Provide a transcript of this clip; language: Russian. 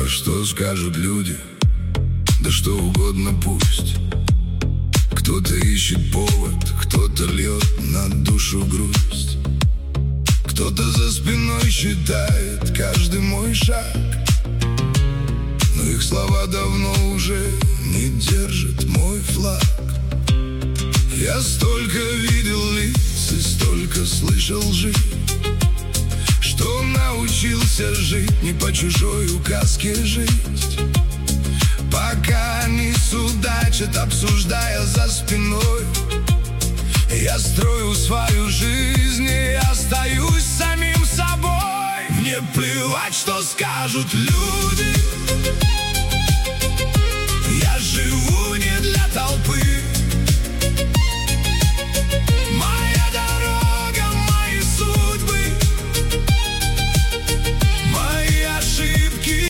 что скажут люди, да что угодно пусть. Кто-то ищет повод, кто-то льет на душу грусть. Кто-то за спиной считает каждый мой шаг, но их слова давно уже не держат мой флаг. Я столько видел лиц и столько слышал лжи, что научился жить не по чужой указке жизнь. Пока они судачат, обсуждая за спиной, я строю свою жизнь и остаюсь самим собой. Мне плевать, что скажут люди,